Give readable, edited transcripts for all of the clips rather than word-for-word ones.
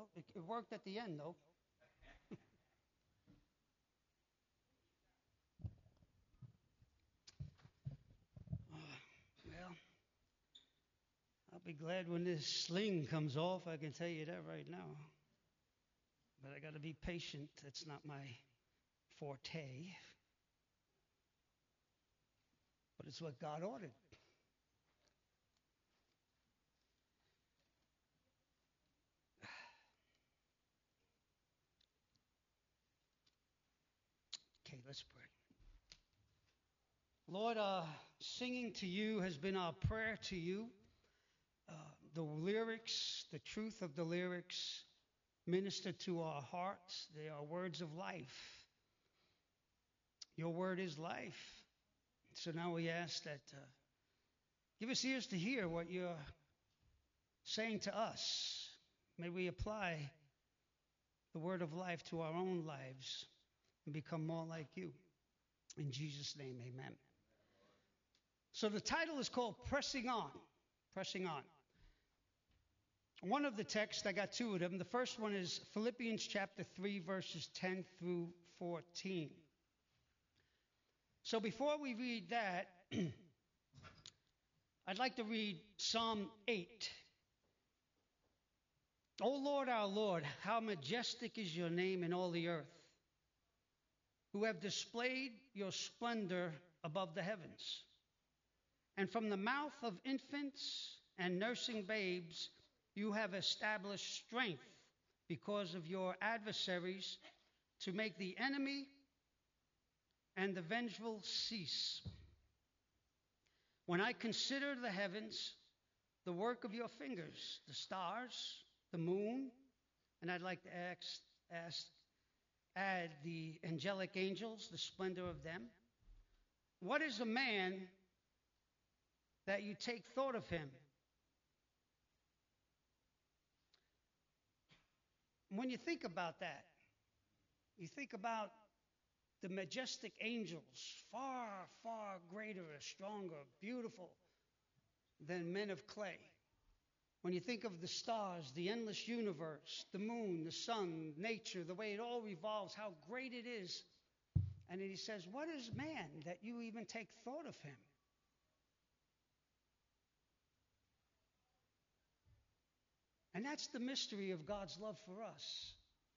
Well, it worked at the end, though. Well, I'll be glad when this sling comes off. I can tell you that right now. But I got to be patient. That's not my forte. But it's what God ordered. Okay, let's pray. Lord, singing to you has been our prayer to you. The lyrics, the truth of the lyrics minister to our hearts. They are words of life. Your word is life. So now we ask that give us ears to hear what you're saying to us. May we apply the word of life to our own lives and become more like you. In Jesus' name, amen. So the title is called Pressing On. Pressing On. One of the texts, I got two of them. The first one is Philippians chapter 3, verses 10 through 14. So before we read that, I'd like to read Psalm 8. O Lord, our Lord, how majestic is your name in all the earth, who have displayed your splendor above the heavens. And from the mouth of infants and nursing babes, you have established strength because of your adversaries, to make the enemy and the vengeful cease. When I consider the heavens, the work of your fingers, the stars, the moon, and I'd like to add the angelic angels, the splendor of them. What is a man that you take thought of him? When you think about that, you think about the majestic angels, far, far greater, stronger, beautiful than men of clay. When you think of the stars, the endless universe, the moon, the sun, nature, the way it all revolves, how great it is. And then he says, what is man that you even take thought of him? And that's the mystery of God's love for us.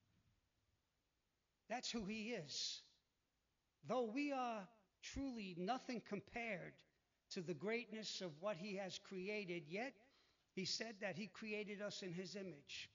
That's who he is. Though we are truly nothing compared to the greatness of what he has created, yet he said that he created us in his image.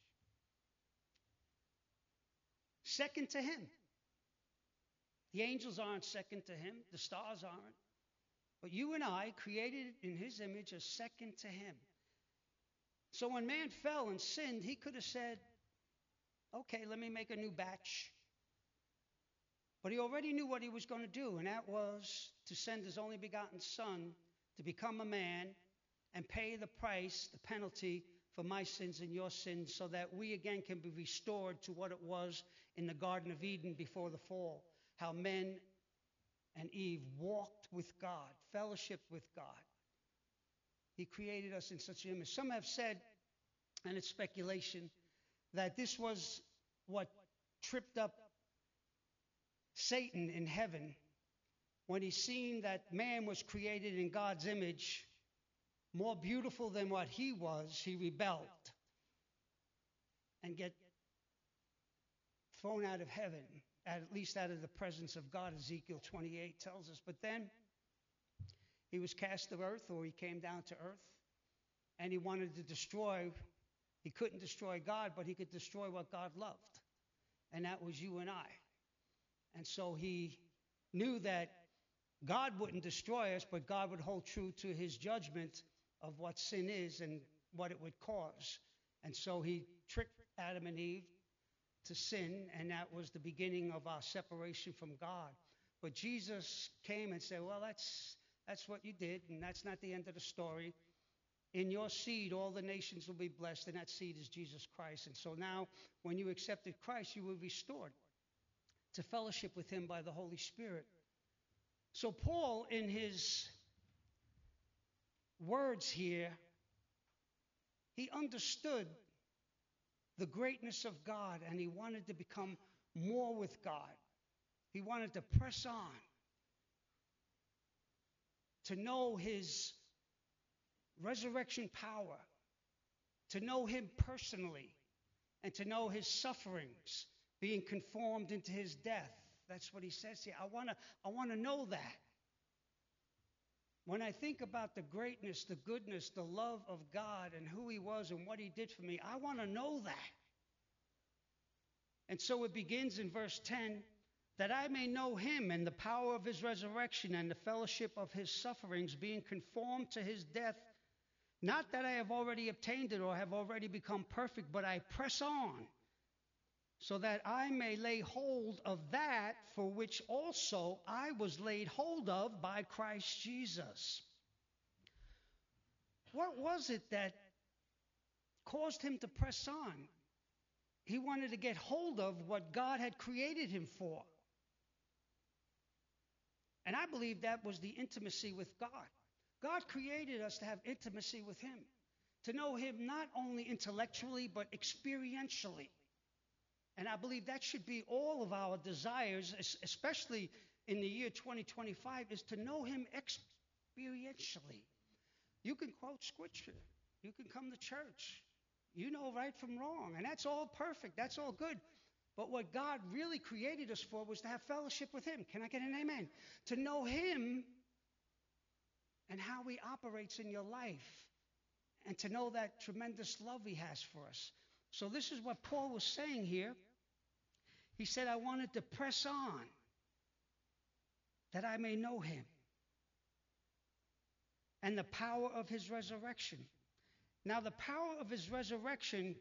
Second to him. The angels aren't second to him. The stars aren't. But you and I, created in his image, are second to him. So when man fell and sinned, he could have said, okay, let me make a new batch. But he already knew what he was going to do, and that was to send his only begotten son to become a man and pay the price, the penalty for my sins and your sins, so that we again can be restored to what it was in the Garden of Eden before the fall. How men and Eve walked with God, fellowshiped with God. He created us in such an image. Some have said, and it's speculation, that this was what tripped up Satan in heaven when he seen that man was created in God's image, more beautiful than what he was. He rebelled and get thrown out of heaven, at least out of the presence of God, Ezekiel 28 tells us. But then he was cast to earth, or he came down to earth, and he wanted to destroy. He couldn't destroy God, but he could destroy what God loved, and that was you and I. And so he knew that God wouldn't destroy us, but God would hold true to his judgment of what sin is and what it would cause. And so he tricked Adam and Eve to sin, and that was the beginning of our separation from God. But Jesus came and said, well, that's what you did, and that's not the end of the story. In your seed, all the nations will be blessed, and that seed is Jesus Christ. And so now, when you accepted Christ, you were restored to fellowship with him by the Holy Spirit. So Paul, in his words here, he understood the greatness of God, and he wanted to become more with God. He wanted to press on to know his resurrection power, to know him personally, and to know his sufferings, being conformed into his death. That's what he says here. I want to know that. When I think about the greatness, the goodness, the love of God and who he was and what he did for me, I want to know that. And so it begins in verse 10, that I may know him and the power of his resurrection and the fellowship of his sufferings, being conformed to his death. Not that I have already obtained it or have already become perfect, but I press on, so that I may lay hold of that for which also I was laid hold of by Christ Jesus. What was it that caused him to press on? He wanted to get hold of what God had created him for. And I believe that was the intimacy with God. God created us to have intimacy with him, to know him not only intellectually, but experientially. And I believe that should be all of our desires, especially in the year 2025, is to know him experientially. You can quote scripture. You can come to church. You know right from wrong. And that's all perfect. That's all good. But what God really created us for was to have fellowship with him. Can I get an amen? To know him and how he operates in your life. And to know that tremendous love he has for us. So this is what Paul was saying here. He said, I wanted to press on that I may know him and the power of his resurrection. Now, the power of his resurrection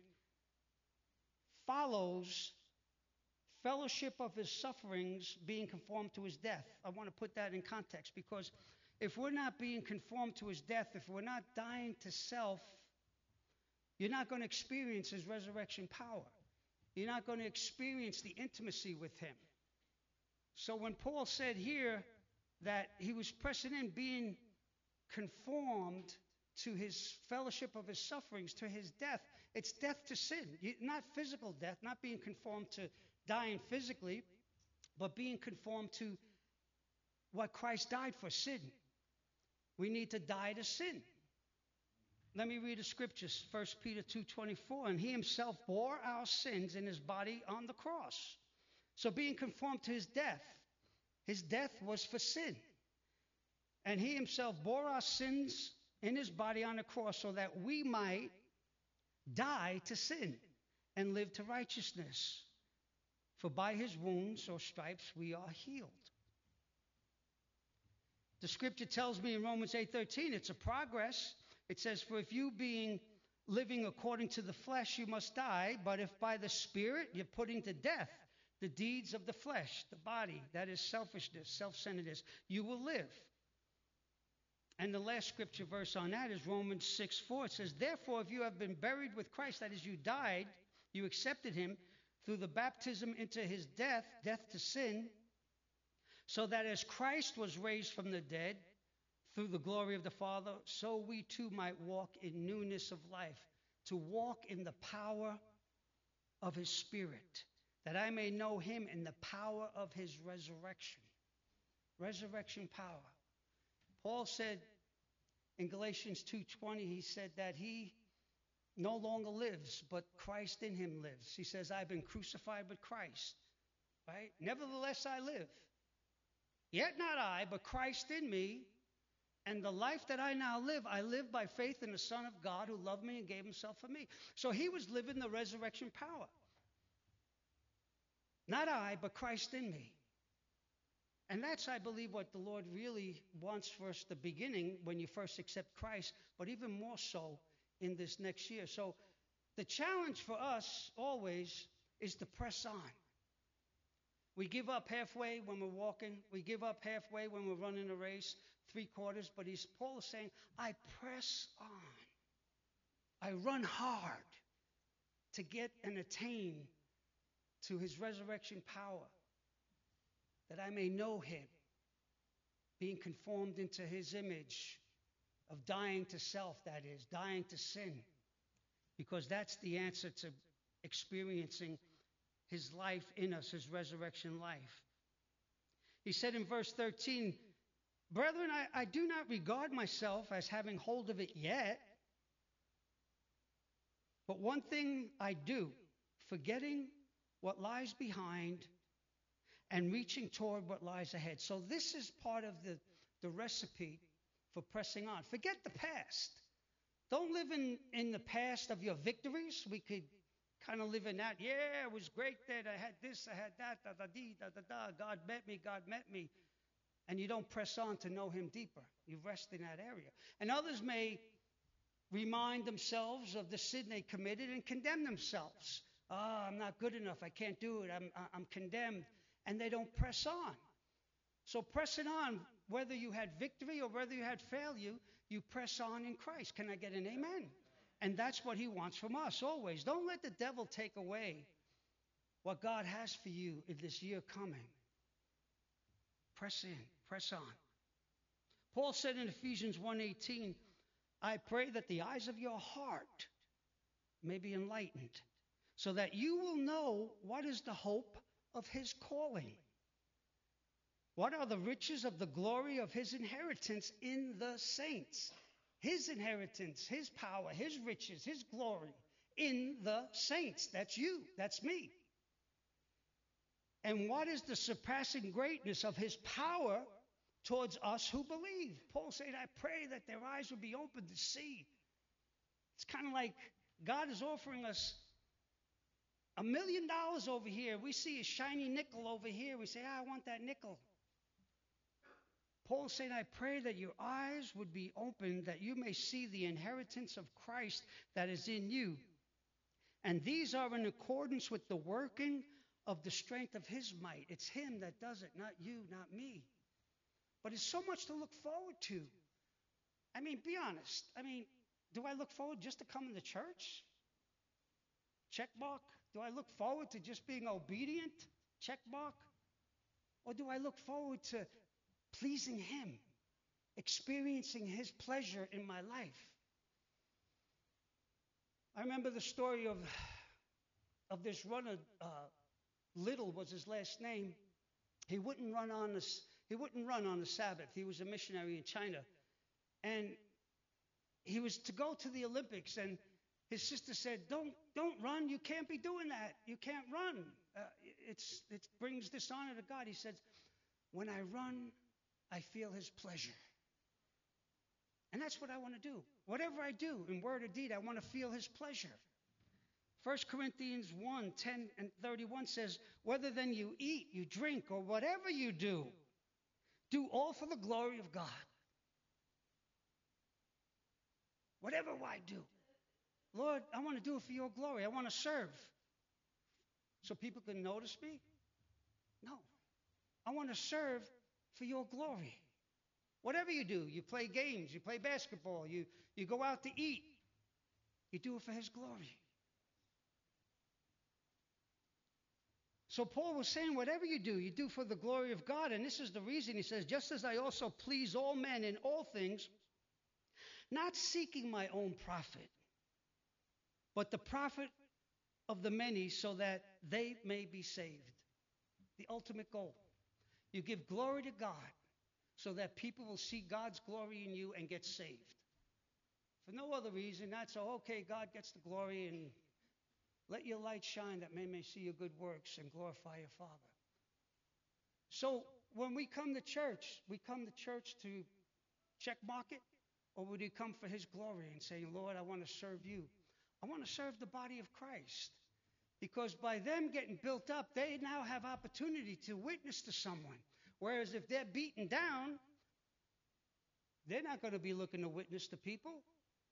follows fellowship of his sufferings, being conformed to his death. I want to put that in context, because if we're not being conformed to his death, if we're not dying to self, you're not going to experience his resurrection power. You're not going to experience the intimacy with him. So when Paul said here that he was pressing in, being conformed to his fellowship of his sufferings, to his death, it's death to sin. Not physical death, not being conformed to dying physically, but being conformed to what Christ died for, sin. We need to die to sin. Let me read the scriptures, 1 Peter 2:24. And he himself bore our sins in his body on the cross. So being conformed to his death was for sin. And he himself bore our sins in his body on the cross so that we might die to sin and live to righteousness. For by his wounds or stripes we are healed. The scripture tells me in Romans 8:13, it's a progress. It says, for if you living according to the flesh, you must die. But if by the Spirit you're putting to death the deeds of the flesh, the body, that is selfishness, self-centeredness, you will live. And the last scripture verse on that is Romans 6:4. It says, therefore, if you have been buried with Christ, that is, you died, you accepted him through the baptism into his death, death to sin, so that as Christ was raised from the dead, through the glory of the Father, so we too might walk in newness of life, to walk in the power of his Spirit, that I may know him in the power of his resurrection. Resurrection power. Paul said in Galatians 2:20, he said that he no longer lives, but Christ in him lives. He says, I've been crucified with Christ, right? Nevertheless I live. Yet not I, but Christ in me. And the life that I now live, I live by faith in the Son of God who loved me and gave himself for me. So he was living the resurrection power. Not I, but Christ in me. And that's, I believe, what the Lord really wants for us, the beginning, when you first accept Christ, but even more so in this next year. So the challenge for us always is to press on. We give up halfway when we're walking. We give up halfway when we're running a race, 3/4. But Paul is saying, I press on. I run hard to get and attain to his resurrection power, that I may know him, being conformed into his image, of dying to self, that is, dying to sin. Because that's the answer to experiencing his life in us, his resurrection life. He said in verse 13, "Brethren, I do not regard myself as having hold of it yet, but one thing I do, forgetting what lies behind and reaching toward what lies ahead." So this is part of the recipe for pressing on. Forget the past. Don't live in the past of your victories. We could kind of live in that. Yeah, it was great that I had this, I had that, da-da-dee, da-da-da. God met me, God met me. And you don't press on to know him deeper. You rest in that area. And others may remind themselves of the sin they committed and condemn themselves. I'm not good enough. I can't do it. I'm condemned. And they don't press on. So pressing on, whether you had victory or whether you had failure, you press on in Christ. Can I get an amen? And that's what he wants from us always. Don't let the devil take away what God has for you in this year coming. Press in, press on. Paul said in Ephesians 1:18, "I pray that the eyes of your heart may be enlightened, so that you will know what is the hope of his calling. What are the riches of the glory of his inheritance in the saints?" His inheritance, his power, his riches, his glory in the saints. That's you. That's me. "And what is the surpassing greatness of his power towards us who believe?" Paul said, "I pray that their eyes will be open to see." It's kind of like God is offering us $1 million over here. We see a shiny nickel over here. We say, I want that nickel. Paul said, "I pray that your eyes would be opened, that you may see the inheritance of Christ that is in you. And these are in accordance with the working of the strength of his might." It's him that does it, not you, not me. But it's so much to look forward to. I mean, be honest. I mean, do I look forward just to coming to church? Check mark. Do I look forward to just being obedient? Check mark. Or do I look forward to pleasing him, experiencing his pleasure in my life? I remember the story of this runner. Little was his last name. He wouldn't run on the Sabbath. He was a missionary in China, and he was to go to the Olympics. And his sister said, "Don't run. You can't be doing that. You can't run. It brings dishonor to God." He said, "When I run, I feel his pleasure." And that's what I want to do. Whatever I do, in word or deed, I want to feel his pleasure. 1 Corinthians 1:10 and 31 says, "Whether then you eat, you drink, or whatever you do, do all for the glory of God." Whatever I do, Lord, I want to do it for your glory. I want to serve. So people can notice me? No. I want to serve for your glory. Whatever you do, you play games, you play basketball, you go out to eat, you do it for his glory. So Paul was saying, whatever you do for the glory of God. And this is the reason he says, "Just as I also please all men in all things, not seeking my own profit, but the profit of the many, so that they may be saved." The ultimate goal. You give glory to God so that people will see God's glory in you and get saved. For no other reason, not so, okay, God gets the glory, and let your light shine that men may see your good works and glorify your Father. So when we come to church, to check mark it, or would we come for his glory and say, "Lord, I want to serve you. I want to serve the body of Christ." Because by them getting built up, they now have opportunity to witness to someone. Whereas if they're beaten down, they're not going to be looking to witness to people.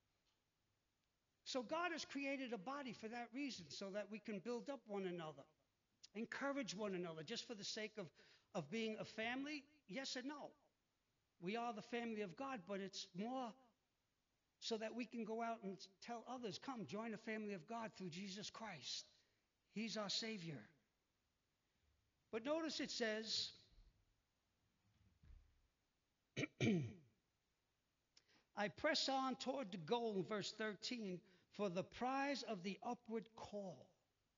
So God has created a body for that reason, so that we can build up one another, encourage one another, just for the sake of being a family. Yes and no. We are the family of God, but it's more so that we can go out and tell others, "Come, join the family of God through Jesus Christ. He's our Savior." But notice it says, "I press on toward the goal," verse 13, "for the prize of the upward call."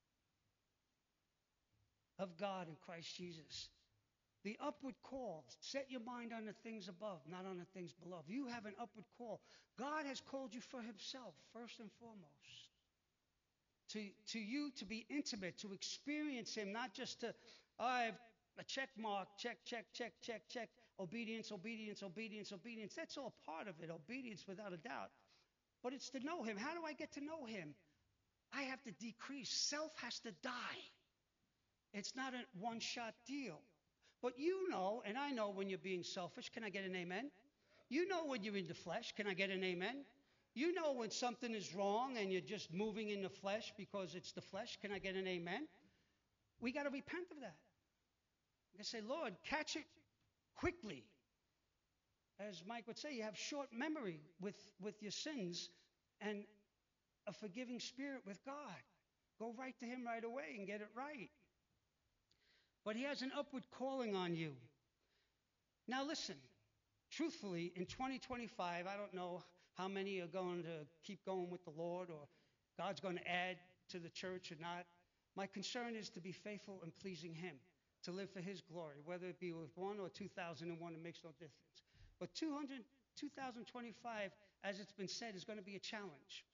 of God in Christ Jesus. The upward call. Set your mind on the things above, not on the things below. You have an upward call. God has called you for himself, first and foremost. To you to be intimate, to experience him, not just to, I have a check mark, check. Obedience. That's all part of it, obedience without a doubt. But it's to know him. How do I get to know him? I have to decrease. Self has to die. It's not a one-shot deal. But you know, and I know when you're being selfish. Can I get an amen? You know when you're in the flesh. Can I get an amen? You know when something is wrong and you're just moving in the flesh because it's the flesh. Can I get an amen? We got to repent of that. We got to say, Lord, catch it quickly. As Mike would say, you have short memory with your sins and a forgiving spirit with God. Go right to him right away and get it right. But he has an upward calling on you. Now listen, truthfully, in 2025, I don't know how many are going to keep going with the Lord or God's going to add to the church or not. My concern is to be faithful and pleasing him, to live for his glory, whether it be with 1 or 2001, it makes no difference. But 2025, as it's been said, is going to be a challenge.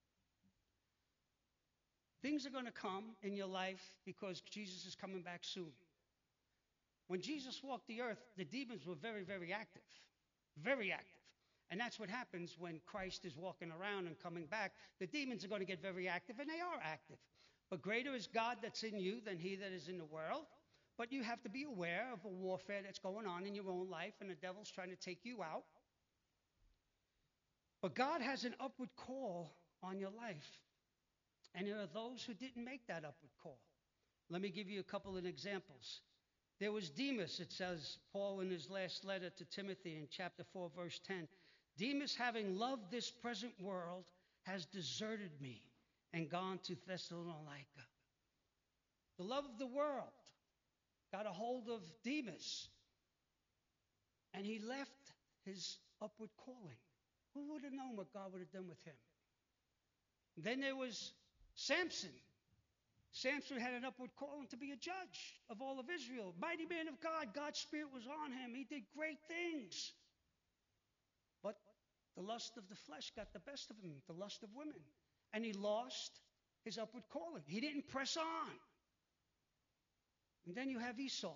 Things are going to come in your life because Jesus is coming back soon. When Jesus walked the earth, the demons were very, very active. Very active. And that's what happens when Christ is walking around and coming back. The demons are going to get very active, and they are active. But greater is God that's in you than he that is in the world. But you have to be aware of a warfare that's going on in your own life, and the devil's trying to take you out. But God has an upward call on your life. And there are those who didn't make that upward call. Let me give you a couple of examples. There was Demas, it says, Paul in his last letter to Timothy in chapter 4, verse 10. Demas, having loved this present world, has deserted me and gone to Thessalonica. The love of the world got a hold of Demas, and he left his upward calling. Who would have known what God would have done with him? Then there was Samson. Samson had an upward calling to be a judge of all of Israel. Mighty man of God. God's spirit was on him. He did great things. But the lust of the flesh got the best of him, the lust of women. And he lost his upward calling. He didn't press on. And then you have Esau.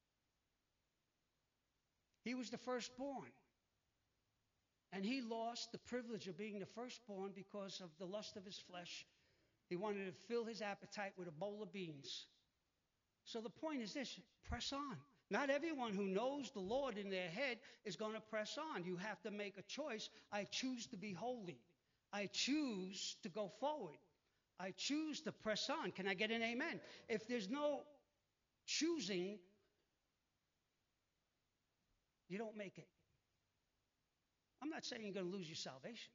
He was the firstborn. And he lost the privilege of being the firstborn because of the lust of his flesh. He wanted to fill his appetite with a bowl of beans. So the point is this, press on. Not everyone who knows the Lord in their head is going to press on. You have to make a choice. I choose to be holy. I choose to go forward. I choose to press on. Can I get an amen? If there's no choosing, you don't make it. I'm not saying you're going to lose your salvation.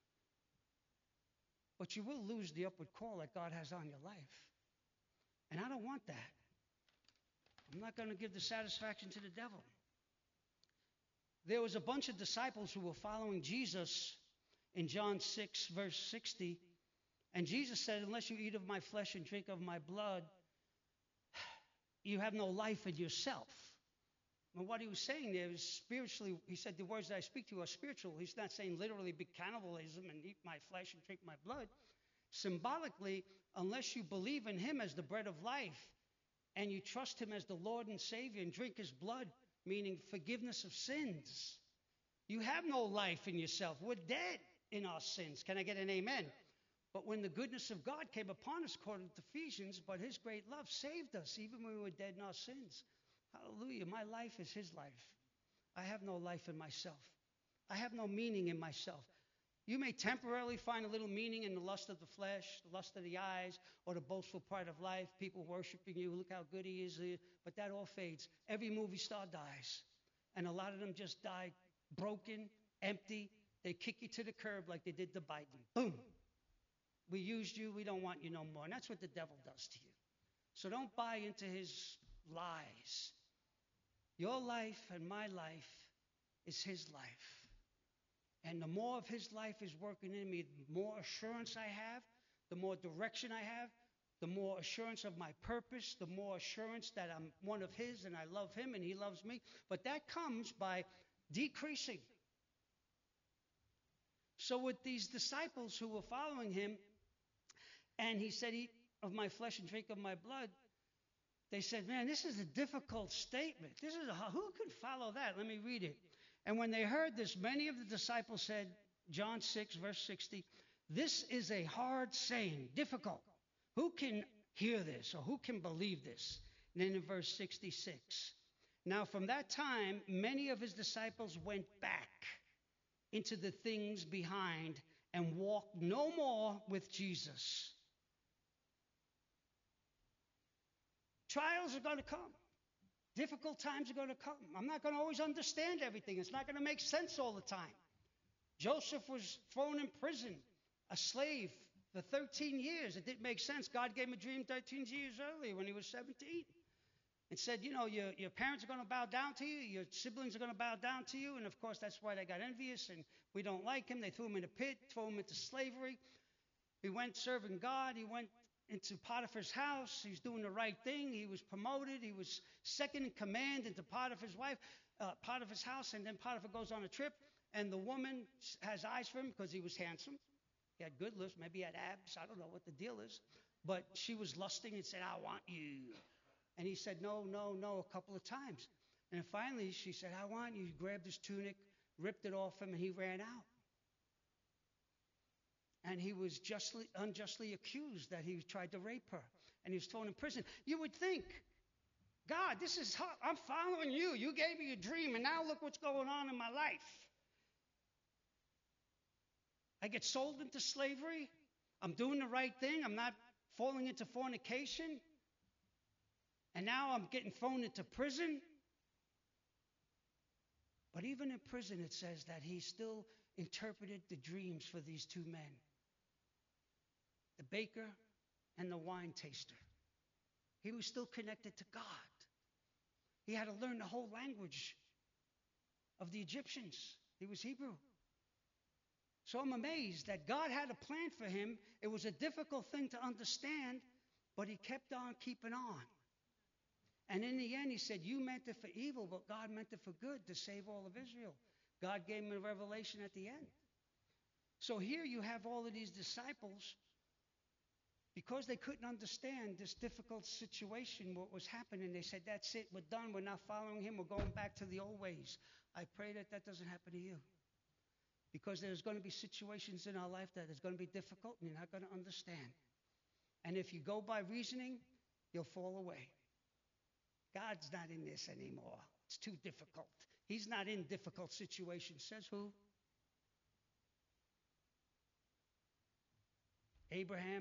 But you will lose the upward call that God has on your life. And I don't want that. I'm not going to give the satisfaction to the devil. There was a bunch of disciples who were following Jesus in John 6, verse 60. And Jesus said, unless you eat of my flesh and drink of my blood, you have no life in yourself. And what he was saying there is spiritually, he said, the words that I speak to you are spiritual. He's not saying literally be cannibalism and eat my flesh and drink my blood. Symbolically, unless you believe in him as the bread of life and you trust him as the Lord and Savior and drink his blood, meaning forgiveness of sins, you have no life in yourself. We're dead in our sins. Can I get an amen? But when the goodness of God came upon us, according to Ephesians, but his great love saved us even when we were dead in our sins. Hallelujah. My life is his life. I have no life in myself. I have no meaning in myself. You may temporarily find a little meaning in the lust of the flesh, the lust of the eyes, or the boastful pride of life, people worshiping you, look how good he is, but that all fades. Every movie star dies, and a lot of them just die broken, empty. They kick you to the curb like they did to Biden. Boom. We used you, we don't want you no more. And that's what the devil does to you. So don't buy into his lies. Your life and my life is his life. And the more of his life is working in me, the more assurance I have, the more direction I have, the more assurance of my purpose, the more assurance that I'm one of his and I love him and he loves me. But that comes by decreasing. So with these disciples who were following him, and he said, eat of my flesh and drink of my blood, they said, man, this is a difficult statement. Who could follow that? Let me read it. And when they heard this, many of the disciples said, John 6, verse 60, this is a hard saying, difficult. Who can hear this or who can believe this? And then in verse 66, now from that time, many of his disciples went back into the things behind and walked no more with Jesus. Trials are going to come. Difficult times are going to come. I'm not going to always understand everything. It's not going to make sense all the time. Joseph was thrown in prison, a slave for 13 years. It didn't make sense. God gave him a dream 13 years earlier when he was 17 and said, you know, your parents are going to bow down to you. Your siblings are going to bow down to you. And, of course, that's why they got envious and we don't like him. They threw him in a pit, threw him into slavery. He went serving God. He went into Potiphar's house. He's doing the right thing. He was promoted. He was second in command into Potiphar's house. And then Potiphar goes on a trip, and the woman has eyes for him because he was handsome. He had good looks. Maybe he had abs. I don't know what the deal is. But she was lusting and said, I want you. And he said, no, no, no, a couple of times. And finally she said, I want you. He grabbed his tunic, ripped it off him, and he ran out. And he was unjustly accused that he tried to rape her. And he was thrown in prison. You would think, God, this is hard. I'm following you. You gave me a dream, and now look what's going on in my life. I get sold into slavery. I'm doing the right thing. I'm not falling into fornication. And now I'm getting thrown into prison. But even in prison, it says that he still interpreted the dreams for these two men, the baker and the wine taster. He was still connected to God. He had to learn the whole language of the Egyptians. He was Hebrew. So I'm amazed that God had a plan for him. It was a difficult thing to understand, but he kept on keeping on. And in the end, he said, you meant it for evil, but God meant it for good to save all of Israel. God gave him a revelation at the end. So here you have all of these disciples, because they couldn't understand this difficult situation, what was happening. They said, that's it, we're done, we're not following him, we're going back to the old ways. I pray that that doesn't happen to you. Because there's going to be situations in our life that is going to be difficult and you're not going to understand. And if you go by reasoning, you'll fall away. God's not in this anymore. It's too difficult. He's not in difficult situations. Says who? Abraham,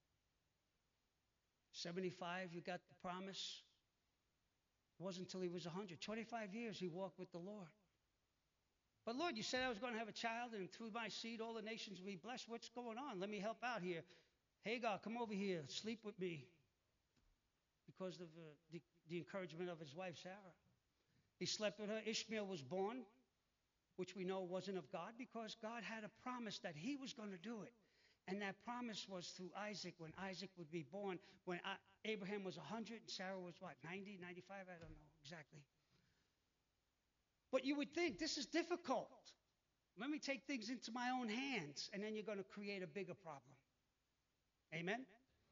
75, you got the promise. It wasn't until he was 100. 25 years he walked with the Lord. But Lord, you said I was going to have a child, and through my seed all the nations will be blessed. What's going on? Let me help out here. Hagar, come over here. Sleep with me. Because of the encouragement of his wife, Sarah. He slept with her. Ishmael was born, which we know wasn't of God, because God had a promise that he was going to do it. And that promise was through Isaac, when Isaac would be born, when Abraham was 100 and Sarah was what, 90, 95? I don't know exactly. But you would think, this is difficult. Let me take things into my own hands, and then you're going to create a bigger problem. Amen?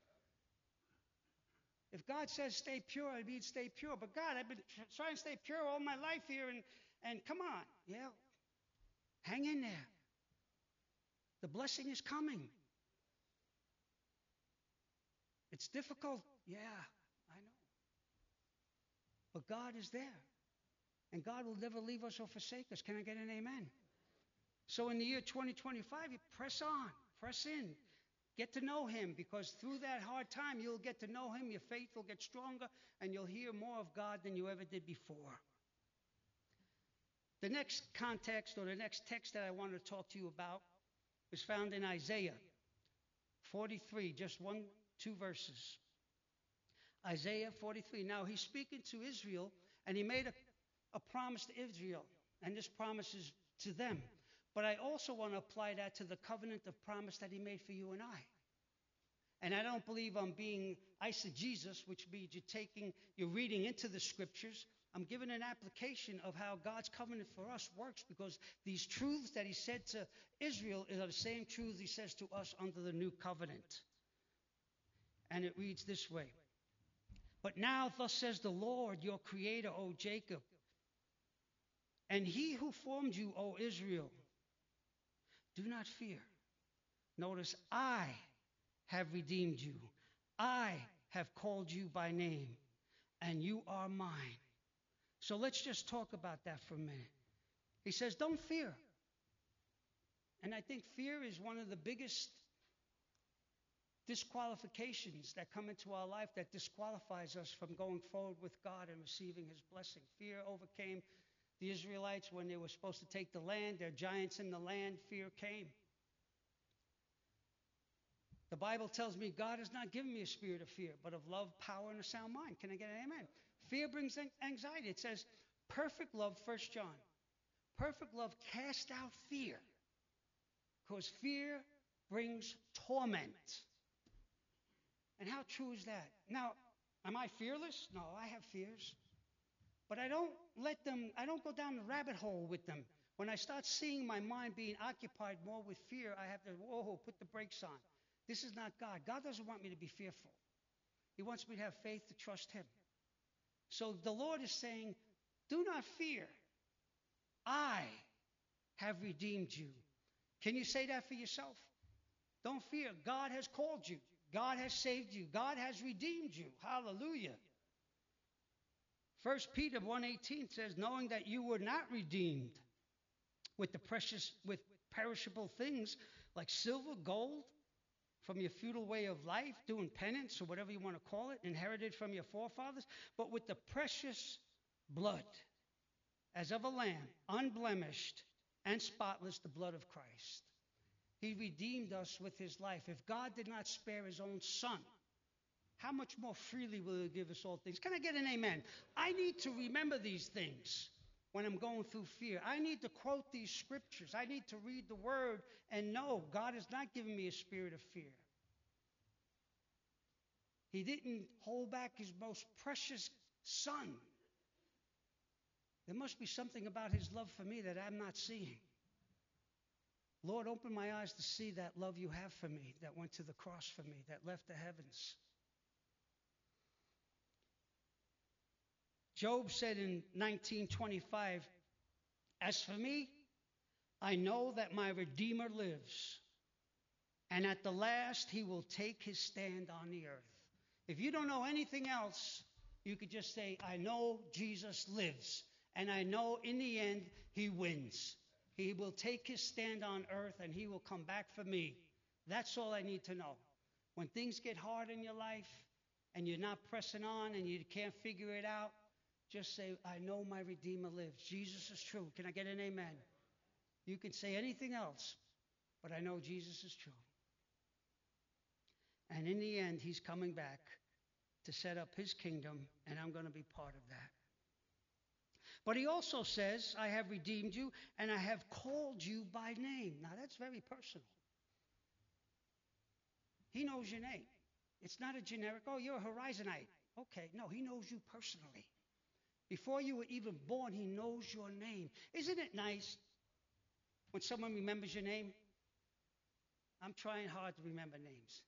If God says stay pure, I mean stay pure. But God, I've been trying to stay pure all my life here, and come on. Yeah. Hang in there. The blessing is coming. It's difficult. Yeah, I know. But God is there. And God will never leave us or forsake us. Can I get an amen? So in the year 2025, you press on, press in, get to know him, because through that hard time, you'll get to know him, your faith will get stronger, and you'll hear more of God than you ever did before. The next context, or the next text that I want to talk to you about is found in Isaiah 43, just 2 verses. Isaiah 43. Now he's speaking to Israel, and he made a promise to Israel, and this promise is to them. But I also want to apply that to the covenant of promise that he made for you and I. And I don't believe I'm being eisegesis, which means you're reading into the scriptures. I'm giving an application of how God's covenant for us works, because these truths that he said to Israel are the same truths he says to us under the new covenant. And it reads this way. But now thus says the Lord, your creator, O Jacob, and he who formed you, O Israel, do not fear. Notice, I have redeemed you. I have called you by name, and you are mine. So let's just talk about that for a minute. He says, don't fear. And I think fear is one of the biggest disqualifications that come into our life that disqualifies us from going forward with God and receiving his blessing. Fear overcame the Israelites when they were supposed to take the land. There are giants in the land. Fear came. The Bible tells me God has not given me a spirit of fear, but of love, power, and a sound mind. Can I get an amen? Fear brings anxiety. It says, perfect love, 1 John. Perfect love casts out fear, because fear brings torment. And how true is that? Now, am I fearless? No, I have fears. But I don't go down the rabbit hole with them. When I start seeing my mind being occupied more with fear, I have to, put the brakes on. This is not God. God doesn't want me to be fearful. He wants me to have faith to trust him. So the Lord is saying, do not fear. I have redeemed you. Can you say that for yourself? Don't fear. God has called you. God has saved you. God has redeemed you. Hallelujah. 1 Peter 1:18 says, knowing that you were not redeemed with perishable things like silver, gold, from your feudal way of life, doing penance or whatever you want to call it, inherited from your forefathers, but with the precious blood, as of a lamb, unblemished and spotless, the blood of Christ. He redeemed us with his life. If God did not spare his own son, how much more freely will he give us all things? Can I get an amen? I need to remember these things when I'm going through fear. I need to quote these scriptures. I need to read the word and know God has not given me a spirit of fear. He didn't hold back his most precious son. There must be something about his love for me that I'm not seeing. Lord, open my eyes to see that love you have for me, that went to the cross for me, that left the heavens. Job said in 19:25, as for me, I know that my Redeemer lives, and at the last he will take his stand on the earth. If you don't know anything else, you could just say, I know Jesus lives, and I know in the end he wins. He will take his stand on earth, and he will come back for me. That's all I need to know. When things get hard in your life, and you're not pressing on, and you can't figure it out, just say, I know my Redeemer lives. Jesus is true. Can I get an amen? You can say anything else, but I know Jesus is true. And in the end, he's coming back to set up his kingdom, and I'm going to be part of that. But he also says, I have redeemed you, and I have called you by name. Now, that's very personal. He knows your name. It's not a generic, oh, you're a Horizonite. Okay, no, he knows you personally. Before you were even born, he knows your name. Isn't it nice when someone remembers your name? I'm trying hard to remember names.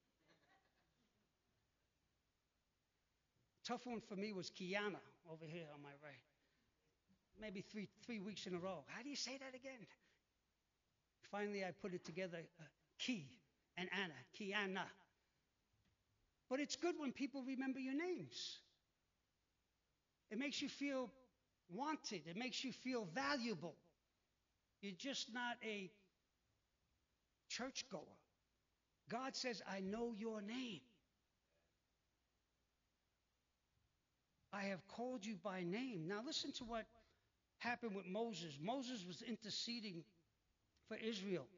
Tough one for me was Kiana over here on my right. Maybe three weeks in a row. How do you say that again? Finally, I put it together, Ki and Anna, Kiana. But it's good when people remember your names. It makes you feel wanted. It makes you feel valuable. You're just not a churchgoer. God says, I know your name. I have called you by name. Now listen to what happened with Moses. Moses was interceding for Israel.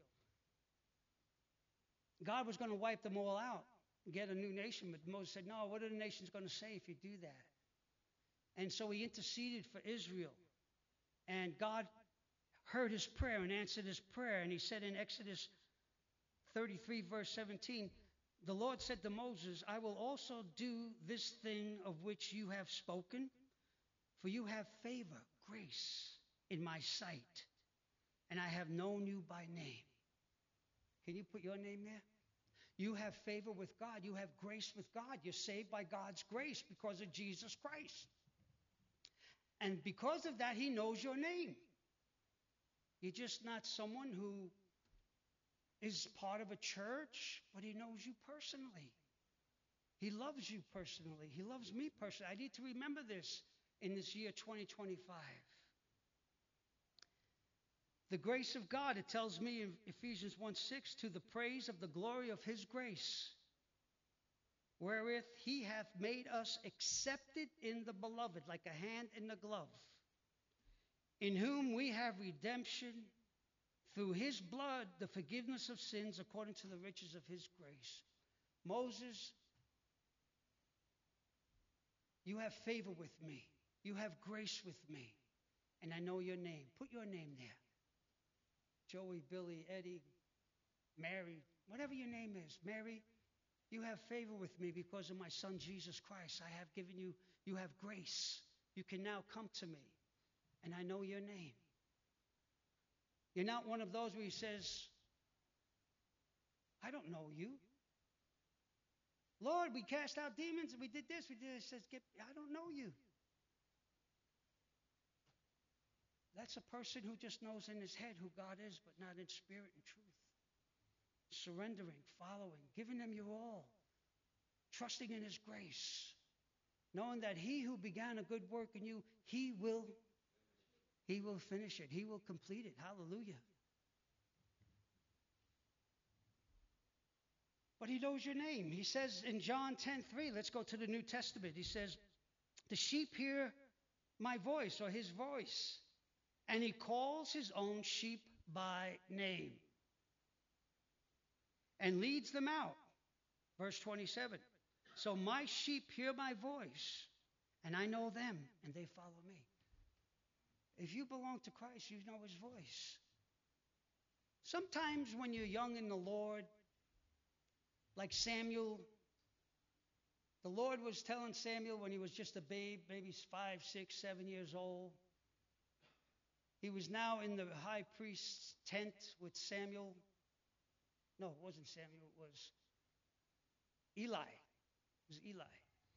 God was going to wipe them all out and get a new nation. But Moses said, no, what are the nations going to say if you do that? And so he interceded for Israel. And God heard his prayer and answered his prayer. And he said in Exodus 33, verse 17, the Lord said to Moses, I will also do this thing of which you have spoken, for you have favor, grace in my sight, and I have known you by name. Can you put your name there? You have favor with God. You have grace with God. You're saved by God's grace because of Jesus Christ. And because of that, he knows your name. You're just not someone who is part of a church, but he knows you personally. He loves you personally. He loves me personally. I need to remember this in this year 2025. The grace of God, it tells me in Ephesians 1:6, to the praise of the glory of his grace, wherewith he hath made us accepted in the beloved, like a hand in the glove, in whom we have redemption through his blood, the forgiveness of sins according to the riches of his grace. Moses, you have favor with me. You have grace with me. And I know your name. Put your name there. Joey, Billy, Eddie, Mary, whatever your name is. Mary, you have favor with me because of my son Jesus Christ. I have given you, you have grace. You can now come to me. And I know your name. You're not one of those where he says, I don't know you. Lord, we cast out demons and we did this, we did this. He says, I don't know you. That's a person who just knows in his head who God is, but not in spirit and truth. Surrendering, following, giving him your all. Trusting in his grace. Knowing that he who began a good work in you, he will finish it. He will complete it. Hallelujah. But he knows your name. He says in John 10:3, let's go to the New Testament. He says, the sheep hear my voice or his voice, and he calls his own sheep by name and leads them out. Verse 27. So my sheep hear my voice, and I know them, and they follow me. If you belong to Christ, you know his voice. Sometimes when you're young in the Lord, like Samuel, the Lord was telling Samuel when he was just a babe, maybe 5, 6, 7 years old. He was now in the high priest's tent with Samuel. No, it wasn't Samuel, it was Eli. It was Eli.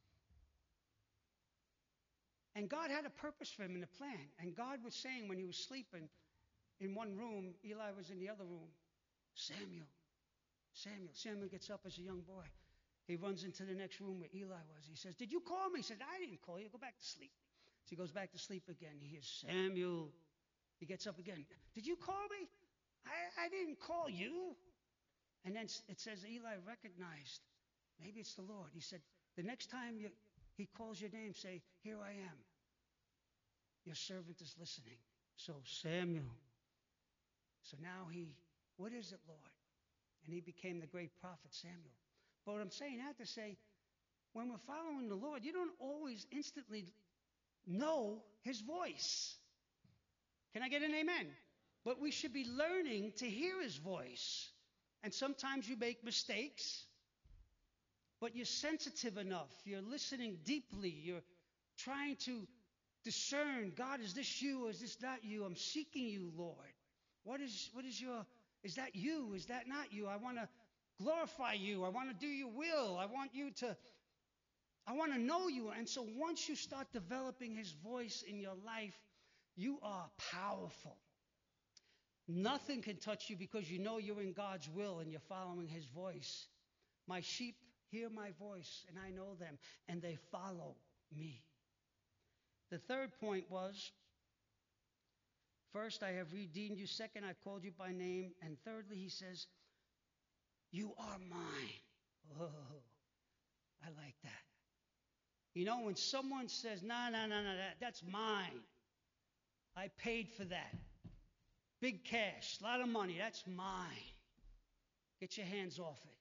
And God had a purpose for him and a plan. And God was saying when he was sleeping in one room, Eli was in the other room, Samuel, Samuel. Samuel gets up as a young boy. He runs into the next room where Eli was. He says, did you call me? He said, I didn't call you. Go back to sleep. So he goes back to sleep again. He hears Samuel. He gets up again. Did you call me? I didn't call you. And then it says Eli recognized, maybe it's the Lord. He said, the next time he calls your name, say, here I am. Your servant is listening. So Samuel. So now what is it, Lord? And he became the great prophet Samuel. But I'm saying that to say, when we're following the Lord, you don't always instantly know his voice. Can I get an amen? But we should be learning to hear his voice. And sometimes you make mistakes, but you're sensitive enough. You're listening deeply. You're trying to discern, God, is this you or is this not you? I'm seeking you, Lord. What is is that you? Is that not you? I want to glorify you. I want to do your will. I want to know you. And so once you start developing his voice in your life, you are powerful. Nothing can touch you because you know you're in God's will and you're following his voice. My sheep hear my voice and I know them and they follow me. The third point was, first, I have redeemed you. Second, I've called you by name. And thirdly, he says, you are mine. Oh, I like that. You know, when someone says, no, that's mine. I paid for that. Big cash, a lot of money, that's mine. Get your hands off it.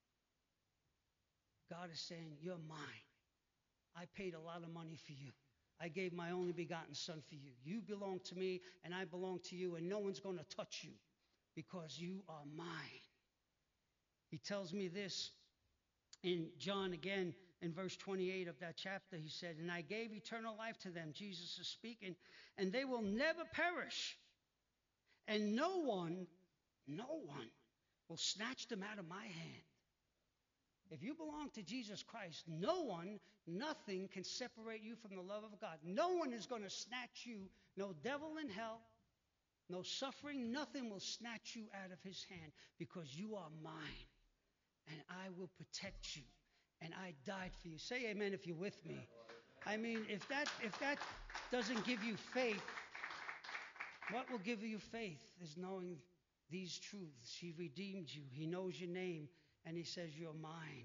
God is saying, you're mine. I paid a lot of money for you. I gave my only begotten son for you. You belong to me and I belong to you and no one's going to touch you because you are mine. He tells me this In John again, in verse 28 of that chapter, he said, and I gave eternal life to them, Jesus is speaking, and they will never perish. And no one will snatch them out of my hand. If you belong to Jesus Christ, nothing can separate you from the love of God. No one is going to snatch you, no devil in hell, no suffering, nothing will snatch you out of his hand, because you are mine, and I will protect you, and I died for you. Say amen if you're with me. I mean, if that doesn't give you faith, what will give you faith is knowing these truths. He redeemed you. He knows your name, and he says you're mine.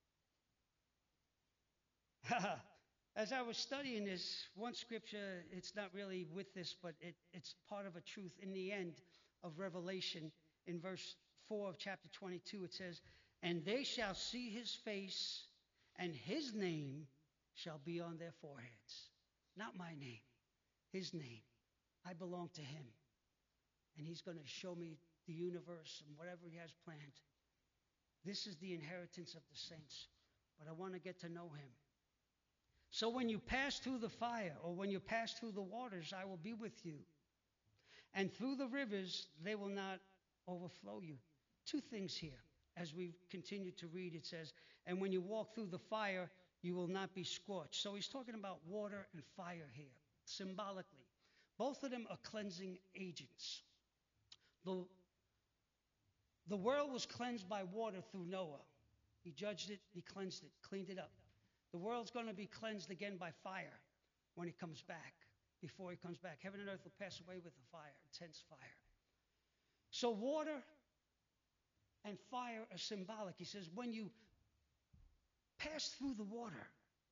As I was studying this, one scripture, it's not really with this, but it's part of a truth in the end of Revelation. In verse 4 of chapter 22, it says, and they shall see his face, and his name shall be on their foreheads. Not my name, his name. I belong to him. And he's going to show me the universe and whatever he has planned. This is the inheritance of the saints. But I want to get to know him. So when you pass through the fire, or when you pass through the waters, I will be with you. And through the rivers, they will not overflow you. Two things here. As we continue to read, it says, and when you walk through the fire, you will not be scorched. So he's talking about water and fire here, symbolically. Both of them are cleansing agents. The world was cleansed by water through Noah. He judged it, he cleansed it, cleaned it up. The world's going to be cleansed again by fire when he comes back, before he comes back. Heaven and earth will pass away with the fire, intense fire. So water and fire are symbolic. He says, when you pass through the water,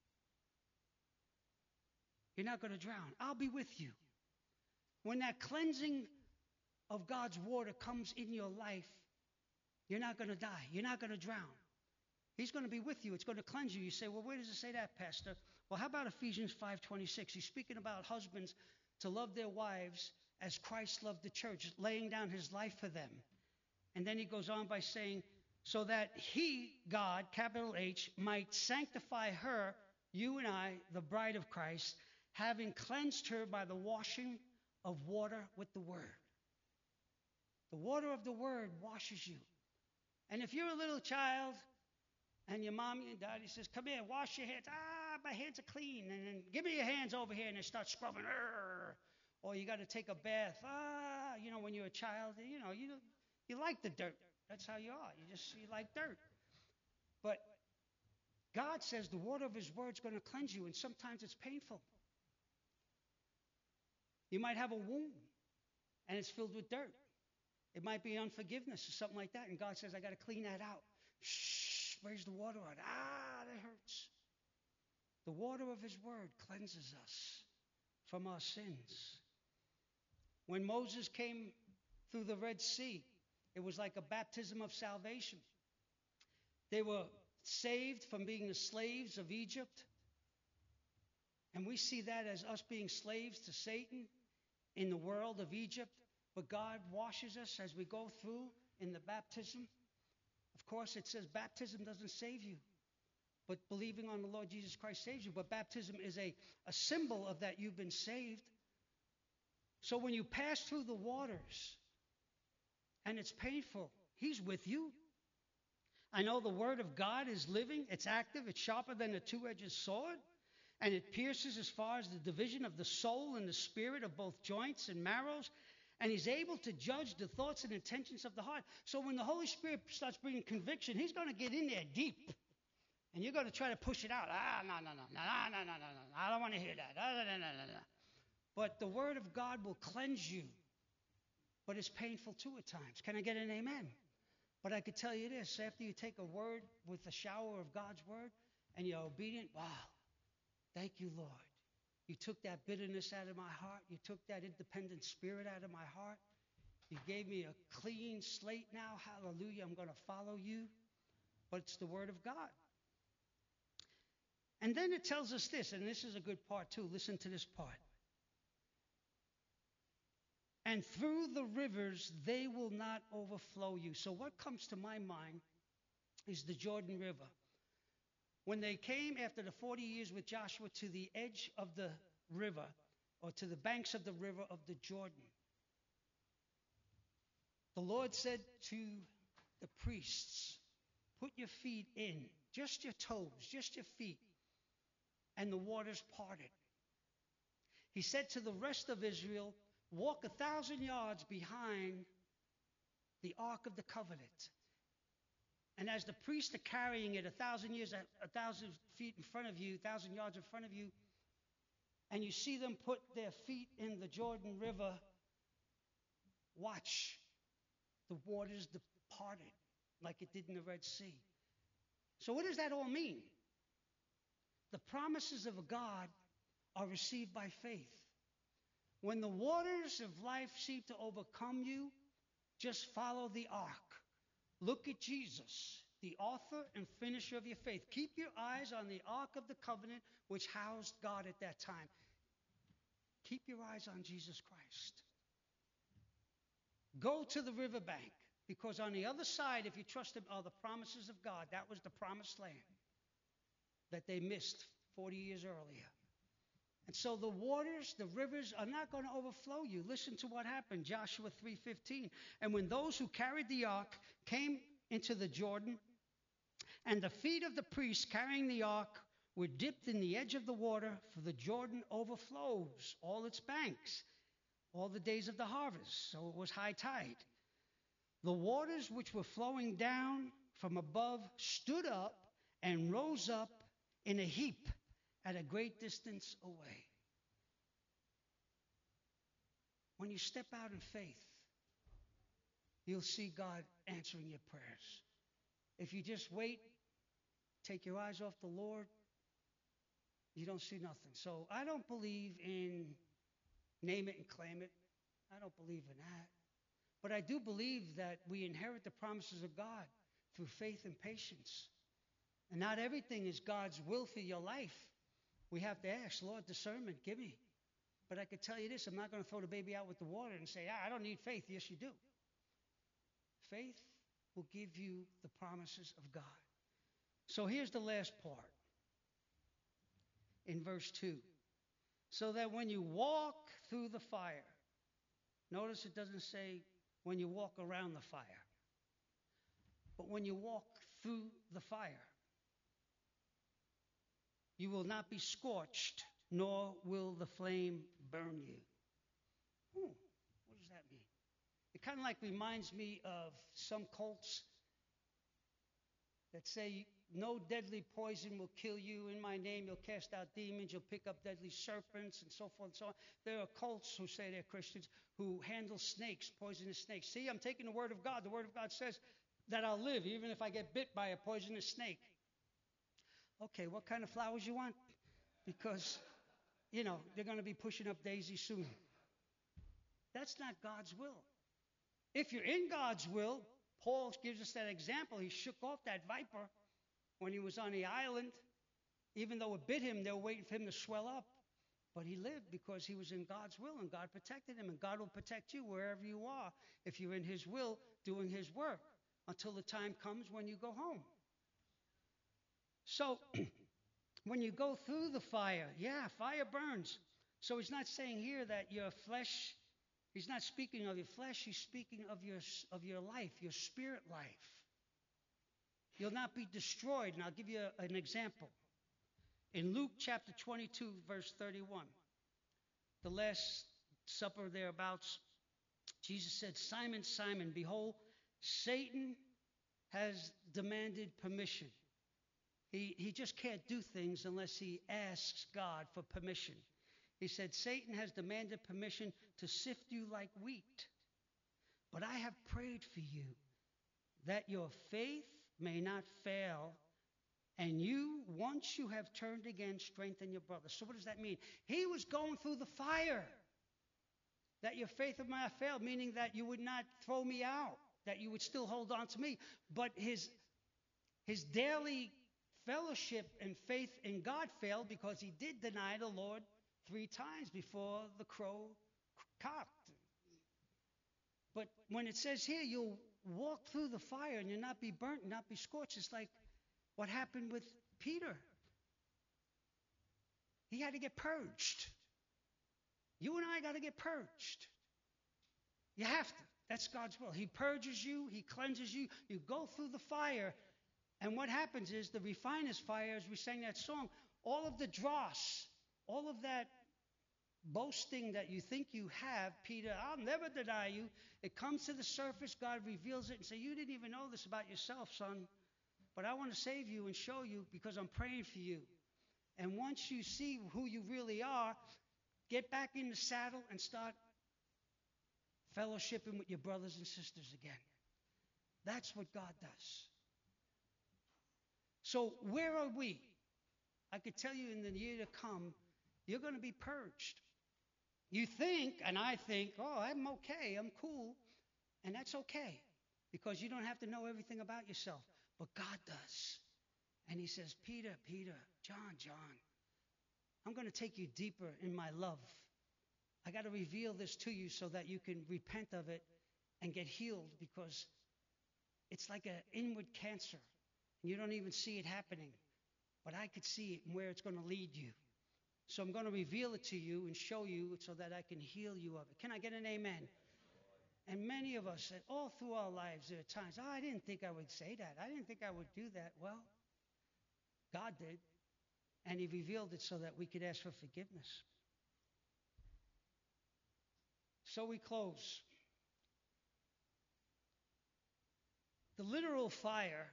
you're not going to drown. I'll be with you. When that cleansing of God's water comes in your life, you're not going to die. You're not going to drown. He's going to be with you. It's going to cleanse you. You say, well, where does it say that, Pastor? Well, how about Ephesians 5:26? He's speaking about husbands to love their wives as Christ loved the church, laying down his life for them. And then he goes on by saying, so that he, God, capital H, might sanctify her, you and I, the bride of Christ, having cleansed her by the washing of water with the word. The water of the word washes you. And if you're a little child and your mommy and daddy says, come here, wash your hands. My hands are clean. And then give me your hands over here, and they start scrubbing. Or you got to take a bath. When you're a child, you like the dirt. That's how you are. You like dirt. But God says the water of his word is going to cleanse you, and sometimes it's painful. You might have a wound, and it's filled with dirt. It might be unforgiveness or something like that, and God says, I got to clean that out. Shh, sprays the water on. That hurts. The water of his word cleanses us from our sins. When Moses came through the Red Sea, it was like a baptism of salvation. They were saved from being the slaves of Egypt. And we see that as us being slaves to Satan in the world of Egypt. But God washes us as we go through in the baptism. Of course, it says baptism doesn't save you, but believing on the Lord Jesus Christ saves you. But baptism is a symbol of that you've been saved. So when you pass through the waters, and it's painful, he's with you. I know the word of God is living, it's active, it's sharper than a two-edged sword, and it pierces as far as the division of the soul and the spirit of both joints and marrows, and he's able to judge the thoughts and intentions of the heart. So when the Holy Spirit starts bringing conviction, he's going to get in there deep, and you're going to try to push it out. No, I don't want to hear that. No. But the word of God will cleanse you. But it's painful too at times. Can I get an amen? But I could tell you this, after you take a word with a shower of God's word and you're obedient, wow, thank you, Lord. You took that bitterness out of my heart. You took that independent spirit out of my heart. You gave me a clean slate now. Hallelujah. I'm going to follow you. But it's the word of God. And then it tells us this, and this is a good part too. Listen to this part. And through the rivers, they will not overflow you. So what comes to my mind is the Jordan River. When they came after the 40 years with Joshua to the edge of the river, or to the banks of the river of the Jordan, the Lord said to the priests, put your feet in, just your toes, just your feet, and the waters parted. He said to the rest of Israel, walk 1,000 yards behind the Ark of the Covenant. And as the priests are carrying it 1,000 feet in front of you, 1,000 yards in front of you, and you see them put their feet in the Jordan River, watch the waters departed like it did in the Red Sea. So what does that all mean? The promises of God are received by faith. When the waters of life seem to overcome you, just follow the ark. Look at Jesus, the author and finisher of your faith. Keep your eyes on the Ark of the Covenant, which housed God at that time. Keep your eyes on Jesus Christ. Go to the riverbank, because on the other side, if you trust Him, are the promises of God. That was the promised land that they missed 40 years earlier. And so the waters, the rivers are not going to overflow you. Listen to what happened, Joshua 3:15. And when those who carried the ark came into the Jordan, and the feet of the priests carrying the ark were dipped in the edge of the water, for the Jordan overflows all its banks all the days of the harvest. So it was high tide. The waters which were flowing down from above stood up and rose up in a heap at a great distance away. When you step out in faith, you'll see God answering your prayers. If you just wait, take your eyes off the Lord, you don't see nothing. So I don't believe in name it and claim it. I don't believe in that. But I do believe that we inherit the promises of God through faith and patience. And not everything is God's will for your life. We have to ask, Lord, discernment, give me. But I can tell you this, I'm not going to throw the baby out with the water and say, I don't need faith. Yes, you do. Faith will give you the promises of God. So here's the last part in verse 2. So that when you walk through the fire, notice it doesn't say when you walk around the fire, but when you walk through the fire, you will not be scorched, nor will the flame burn you. What does that mean? It kind of like reminds me of some cults that say, no deadly poison will kill you. In my name, you'll cast out demons. You'll pick up deadly serpents and so forth and so on. There are cults who say they're Christians who handle snakes, poisonous snakes. See, I'm taking the word of God. The word of God says that I'll live even if I get bit by a poisonous snake. Okay, what kind of flowers you want? Because, they're going to be pushing up daisies soon. That's not God's will. If you're in God's will, Paul gives us that example. He shook off that viper when he was on the island. Even though it bit him, they were waiting for him to swell up. But he lived because he was in God's will, and God protected him. And God will protect you wherever you are if you're in His will, doing His work, until the time comes when you go home. So when you go through the fire, fire burns. So he's not saying here that your flesh, he's not speaking of your flesh, he's speaking of your life, your spirit life. You'll not be destroyed. And I'll give you an example. In Luke chapter 22, verse 31, the Last Supper thereabouts, Jesus said, Simon, Simon, behold, Satan has demanded permission. He just can't do things unless he asks God for permission. He said, Satan has demanded permission to sift you like wheat. But I have prayed for you that your faith may not fail, and you, once you have turned again, strengthen your brothers. So what does that mean? He was going through the fire. That your faith might not fail, meaning that you would not throw me out, that you would still hold on to me. But his daily fellowship and faith in God failed because he did deny the Lord 3 times before the crow cocked. But when it says here, you'll walk through the fire and you'll not be burnt, not be scorched, it's like what happened with Peter, he had to get purged. You and I got to get purged. You have to. That's God's will. He purges you. He cleanses you. You go through the fire. And what happens is the refiner's fire, as we sang that song, all of the dross, all of that boasting that you think you have, Peter, I'll never deny you. It comes to the surface. God reveals it and says, you didn't even know this about yourself, son. But I want to save you and show you because I'm praying for you. And once you see who you really are, get back in the saddle and start fellowshipping with your brothers and sisters again. That's what God does. So where are we? I could tell you in the year to come, you're going to be purged. You think, and I think, oh, I'm okay, I'm cool. And that's okay, because you don't have to know everything about yourself. But God does. And he says, Peter, John, I'm going to take you deeper in my love. I got to reveal this to you so that you can repent of it and get healed, because it's like an inward cancer. And you don't even see it happening. But I could see it and where it's going to lead you. So I'm going to reveal it to you and show you so that I can heal you of it. Can I get an amen? And many of us, all through our lives, there are times, I didn't think I would say that. I didn't think I would do that. Well, God did. And he revealed it so that we could ask for forgiveness. So we close. The literal fire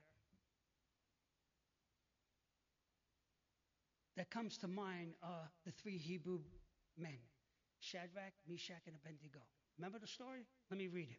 that comes to mind are the three Hebrew men, Shadrach, Meshach, and Abednego. Remember the story? Let me read it.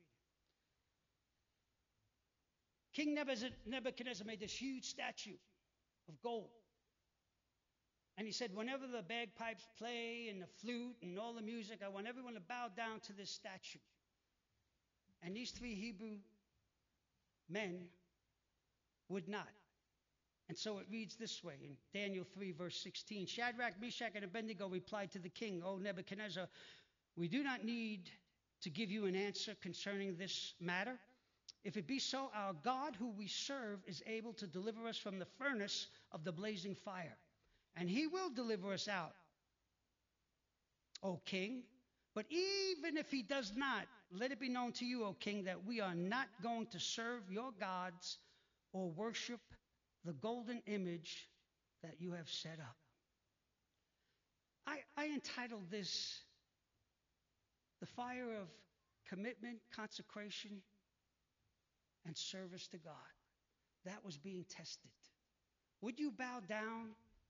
King Nebuchadnezzar made this huge statue of gold. And he said, whenever the bagpipes play and the flute and all the music, I want everyone to bow down to this statue. And these three Hebrew men would not. And so it reads this way in Daniel 3, verse 16. Shadrach, Meshach, and Abednego replied to the king, O Nebuchadnezzar, we do not need to give you an answer concerning this matter. If it be so, our God who we serve is able to deliver us from the furnace of the blazing fire. And he will deliver us out, O king. But even if he does not, let it be known to you, O king, that we are not going to serve your gods or worship the golden image that you have set up. I entitled this, The Fire of Commitment, Consecration, and Service to God. That was being tested. Would you bow down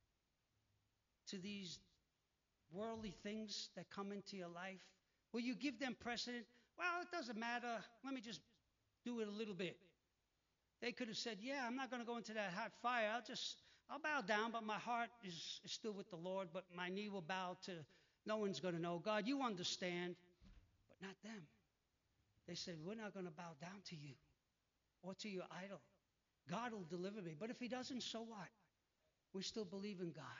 to these worldly things that come into your life? Will you give them precedent? Well, it doesn't matter. Let me just do it a little bit. They could have said, yeah, I'm not going to go into that hot fire. I'll bow down, but my heart is still with the Lord, but my knee will bow to, no one's going to know. God, you understand, but not them. They said, we're not going to bow down to you or to your idol. God will deliver me. But if he doesn't, so what? We still believe in God.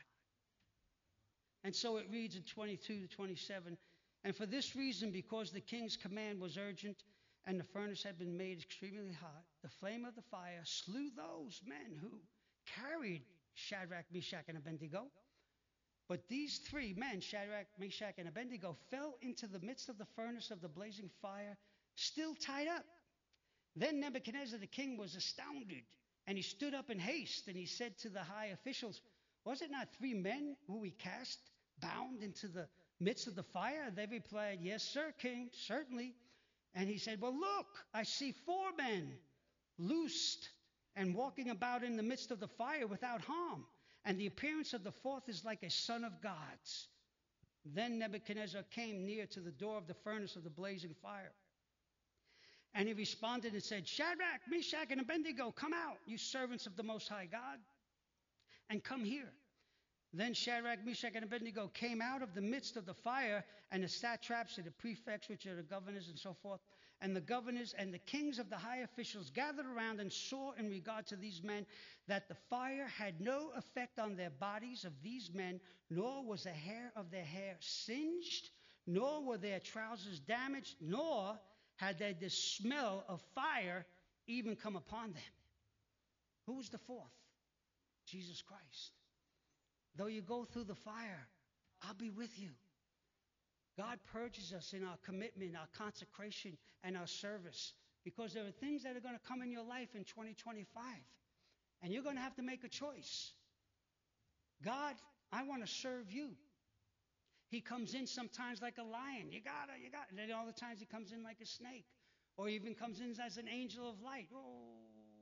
And so it reads in 22 to 27, and for this reason, because the king's command was urgent and the furnace had been made extremely hot, the flame of the fire slew those men who carried Shadrach, Meshach, and Abednego. But these three men, Shadrach, Meshach, and Abednego, fell into the midst of the furnace of the blazing fire, still tied up. Then Nebuchadnezzar the king was astounded, and he stood up in haste, and he said to the high officials, was it not three men who we cast bound into the midst of the fire? They replied, yes, sir, king, certainly. And he said, well, look, I see four men loosed and walking about in the midst of the fire without harm. And the appearance of the fourth is like a son of God's. Then Nebuchadnezzar came near to the door of the furnace of the blazing fire. And he responded and said, Shadrach, Meshach, and Abednego, come out, you servants of the Most High God, and come here. Then Shadrach, Meshach, and Abednego came out of the midst of the fire, and the satraps and the prefects, which are the governors and so forth, and the governors and the kings of the high officials gathered around and saw in regard to these men that the fire had no effect on their bodies of these men, nor was a hair of their hair singed, nor were their trousers damaged, nor had they the smell of fire even come upon them. Who was the fourth? Jesus Christ. Though you go through the fire, I'll be with you. God purges us in our commitment, our consecration, and our service, because there are things that are going to come in your life in 2025, and you're going to have to make a choice. God, I want to serve you. He comes in sometimes like a lion. You got it. And then all the times he comes in like a snake, or even comes in as an angel of light. Oh,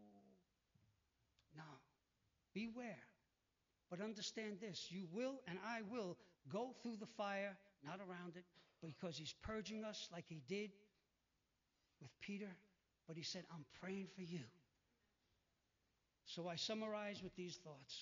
no. Beware. But understand this, you will and I will go through the fire, not around it, because he's purging us like he did with Peter. But he said, I'm praying for you. So I summarize with these thoughts.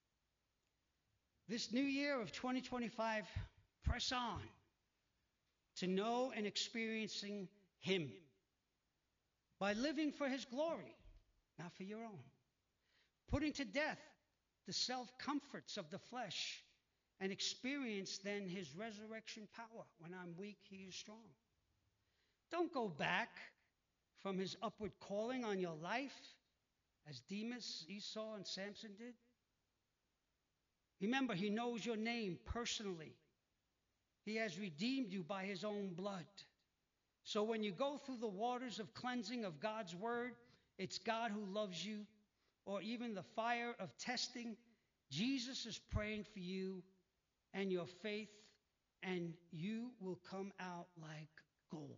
This new year of 2025, press on to know and experiencing him by living for his glory, not for your own. Putting to death the self-comforts of the flesh and experience then his resurrection power. When I'm weak, he is strong. Don't go back from his upward calling on your life as Demas, Esau, and Samson did. Remember, he knows your name personally. He has redeemed you by his own blood. So when you go through the waters of cleansing of God's word, it's God who loves you, or even the fire of testing, Jesus is praying for you and your faith, and you will come out like gold.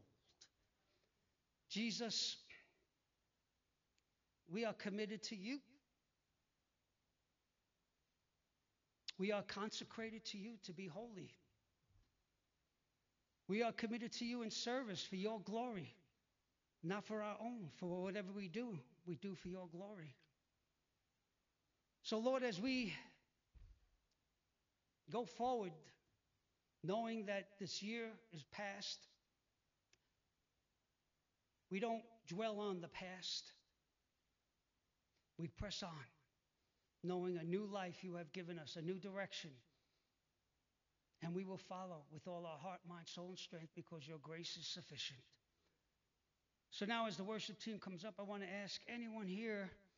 Jesus, we are committed to you. We are consecrated to you to be holy. We are committed to you in service for your glory, not for our own. For whatever we do for your glory. So, Lord, as we go forward, knowing that this year is past, we don't dwell on the past. We press on, knowing a new life you have given us, a new direction. And we will follow with all our heart, mind, soul, and strength, because your grace is sufficient. So now as the worship team comes up, I want to ask anyone here